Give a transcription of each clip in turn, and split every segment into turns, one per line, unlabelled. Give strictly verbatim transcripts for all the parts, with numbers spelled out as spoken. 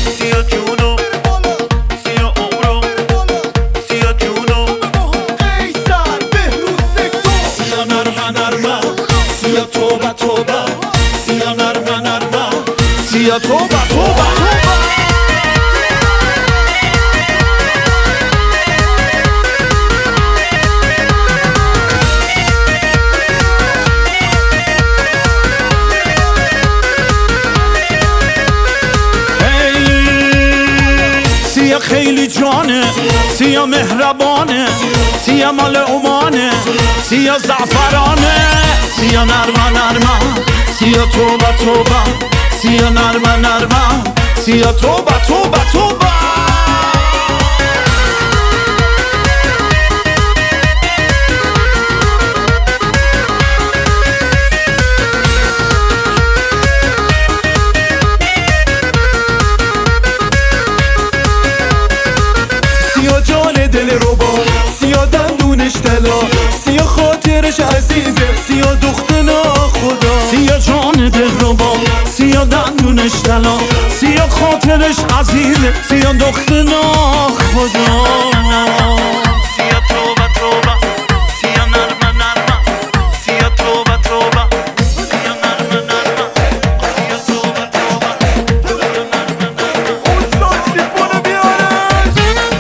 سیاه جونو سیاه عمرو سیاه جونو
قیصر بهروز سکتو
سیاه نرمه نرمه سیاه توبه توبه سیاه نرمه نرمه سیاه توبه توبه سیاه خیلی جانه سیاه مهربانه سیاه مال عمانه سیاه زعفرانه سیاه نرمه نرمه سیاه توبه توبه سیاه نرمه نرمه سیاه توبه توبه توبه سیاه جان دل ربا سیاه دندونش طلا سیاه خاطرش عزیزه سیاه دخت ناخدا سیاه جان دل ربا سیاه دندونش طلا سیاه خاطرش عزیزه سیاه دخت ناخدا سیاه توبه توبه سیاه نرمه نرمه سیاه توبه توبه سیاه نرمه نرمه سیاه توبه توبه
اون ساکسیفون بیارش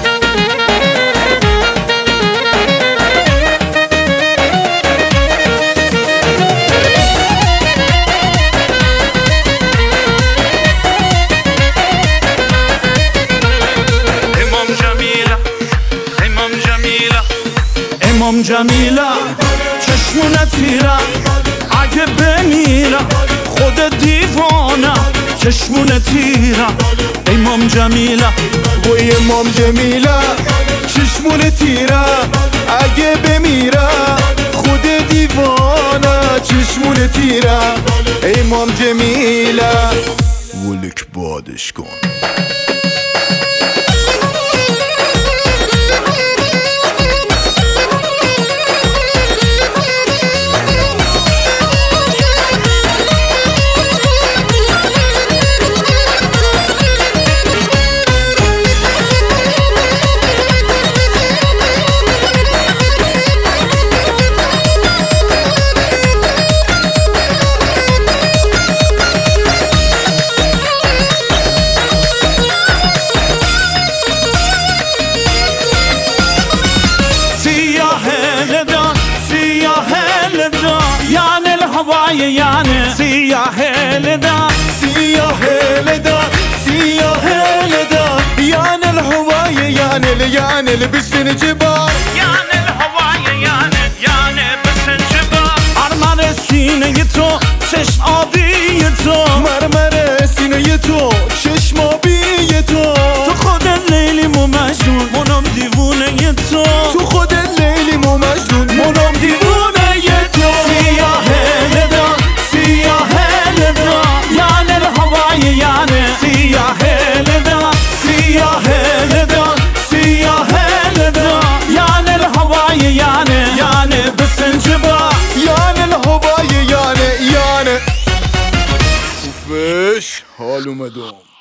امام جمیله چشمونه تیره اگه بمیرم خود دیوانه چشمونه تیره امام جمیله
وای امام جمیله چشمون تیره اگه بمیره خود دیوانه چشمون تیره امام جمیله
ولک بادش کن يعني الهواي يعني سياح لدا
سیاه لدا سیاه لدا يعني الهوای يعني يعني لبسن جبال
يعني الهواي يعني يعني بس جبال مرمر سینه تو چشم آبی تو
مرمر سینه تو چشم آبی تو
تو خود لیلیم و مجنون منم دیوونه تو
تو خود لیلیم و مجنون منم دیوونه تو
سیاه لدا سیاه لدا يعني الهواي يعني سیاه لدا سیاه لدا سیاه لدا يعني الهواي يعني يعني بسنجبا
يعني الهوای يعني يعني وفش حال اومدم